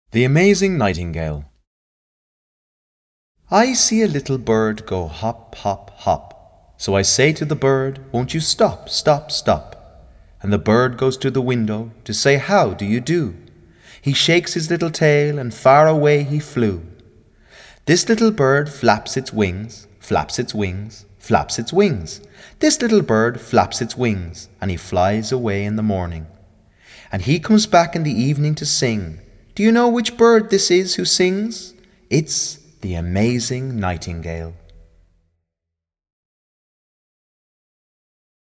The Amazing Nightingale. I see a little bird go hop, hop, hop. So I say to the bird, won't you stop, stop, stop? And the bird goes to the window to say, how do you do? He shakes his little tail and far away he flew. This little bird flaps its wings, flaps its wings, flaps its wings. This little bird flaps its wings, and he flies away in the morning. And he comes back in the evening to sing. Do you know which bird this is who sings? It's the amazing nightingale.